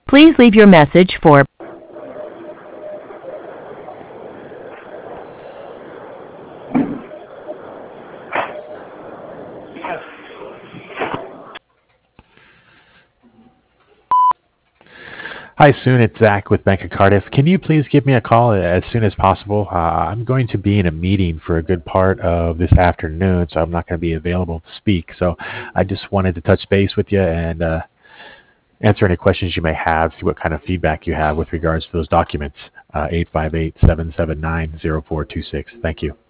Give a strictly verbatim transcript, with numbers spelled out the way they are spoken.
Please leave your message for Hi, Soon. It's Zach with Bank of Cardiff. Can you please give me a call as soon as possible? Uh, I'm going to be in a meeting for a good part of this afternoon, so I'm not going to be available to speak. So I just wanted to touch base with you and uh, answer any questions you may have, see what kind of feedback you have with regards to those documents. Uh, eight five eight, seven seven nine, zero four two six. Thank you.